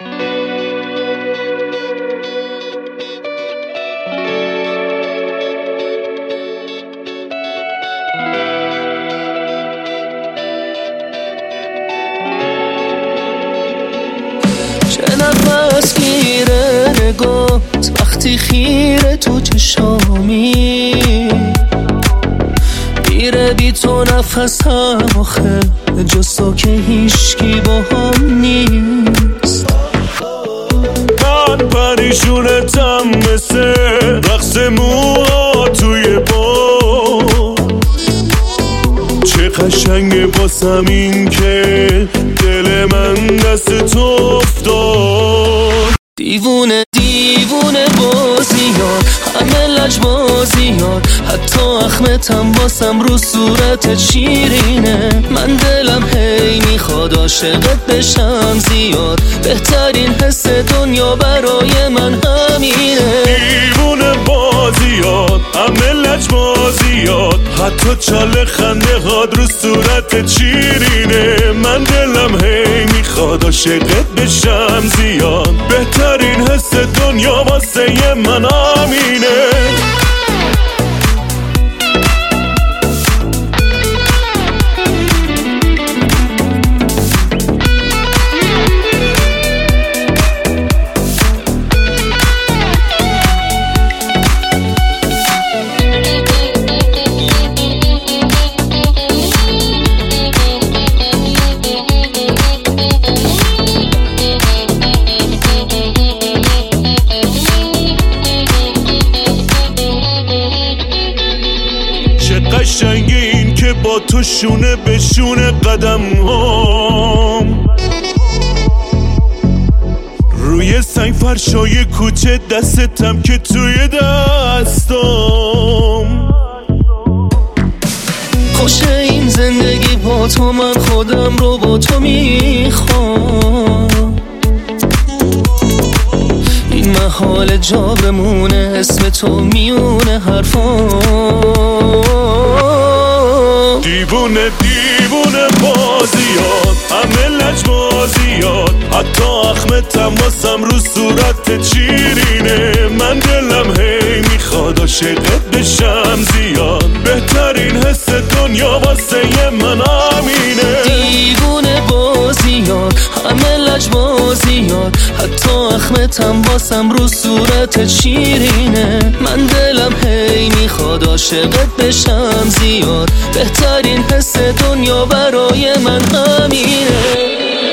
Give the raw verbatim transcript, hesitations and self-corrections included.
چه نفس گیره نگات وقتی خیره تو چشامی، میره بی تو نفسم آخه جز تو که هیشکی با هم نیست. من پریشونتم مثل رقص موها توی باد، چه قشنگه باسم این که دل من دست تو افتاد. دیوونه دیوونه بازیات، همه لجبازیات، حتی اخمتم باسم رو صورت شیرینه. من دلم هی میخواد عاشقت بشم زیاد، بهترین حس دنیا برای من همینه. دیوونه بازیات، همه لجبازیات، حتی چاله خنده هاد رو صورت شیرینه. من دلم هی میخواد عاشقت بشم زیاد، بهترین حس دنیا واسه من همینه. قشنگه این که با تو شونه به شونه قدم هم، روی سنگ فرشای کوچه دستتم که توی دستم. خوشه این زندگی با تو، من خودم رو با تو میخوام. این محال جا بمونه اسم تو میونه حرفام. دیوونه دیوونه بازیات، همه لجبازیات، حتی اخمتم واسم رو صورت شیرینه. من دلم هی میخواد عاشقت بشم زیاد، بهترین حس دنیا واسه من همینه. دیوونه بازیات، همه لجبازیات، حتی اخمتم واسم رو صورت شیرینه. من دلم هی میخواد عاشقت بشم زیاد، بهترین حس دنیا برای من همینه.